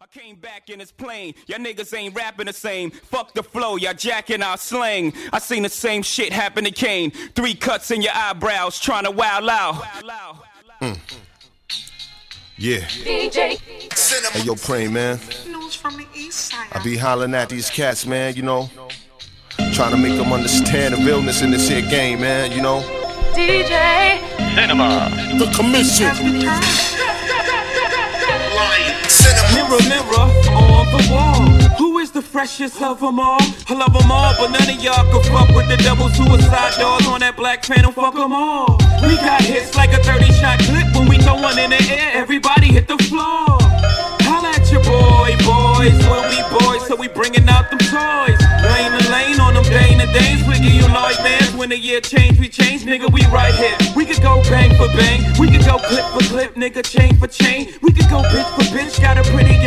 I came back in this plane, y'all niggas ain't rapping the same. Fuck the flow, y'all jacking our slang. I seen the same shit happen to Kane. 3 cuts in your eyebrows, trying to wow out. Yeah. DJ. Hey, yo, Praying, man. News from the east side. I be hollering at these cats, man, you know. Trying to make them understand the realness in this here game, man, you know. DJ. Cinema. The commission. Mirror, mirror on the wall, who is the freshest of them all? I love them all, but none of y'all can fuck with the double suicide doors on that Black Phantom. Fuck them all. We got hits like a 30-shot clip when we throw one in the air. Everybody hit the floor. Holla at your boy, boys. We'll be boys, so we bringing out them toys. Lane to lane on them day to days. We give you Lloyd bands. When the year change, we change, nigga. We right here. We could go bang for bang. We could go clip for clip, nigga. Chain for chain. We could go bitch for bitch. Got a pretty